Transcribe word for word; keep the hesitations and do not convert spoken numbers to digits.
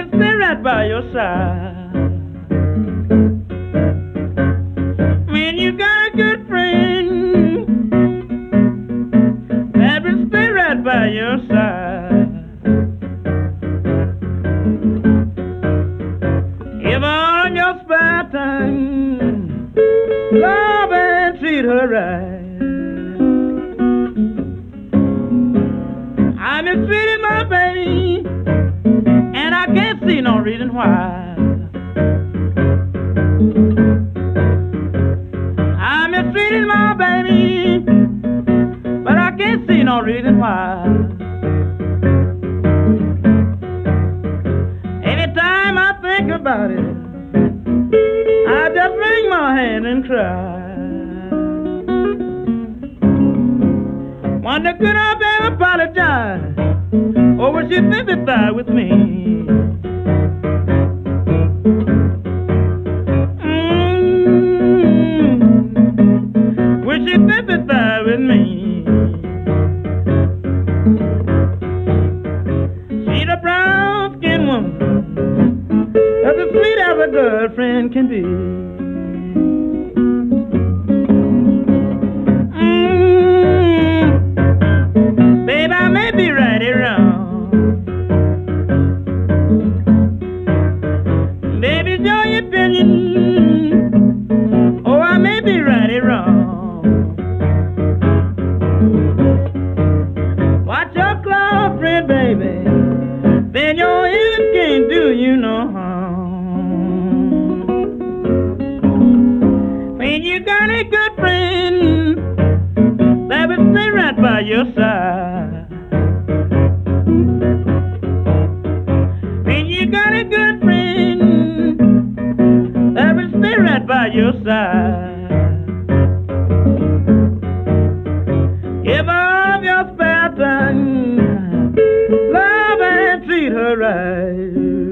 will stay right by your side. When you got a good friend that will stay right by your side. Give her all your spare time, love and treat her right. I mistreated my baby, and I can't see no reason why. I mistreated my baby, but I can't see no reason why. Every time I think about it, I just wring my hand and cry. Wonder could I ever apologize, or would she sympathize with me? Mm-hmm. Would she sympathize with me? She's a brown-skinned woman, as sweet as a girlfriend can be. Babe, I may be right or wrong. Baby, it's your opinion. Oh, I may be right or wrong. Watch your claw, friend, baby. Then your ears can't do you no harm. When you got a good friend that will stay right by your side. When you got a good friend that will stay right by your side. Give her of your spare time, love and treat her right.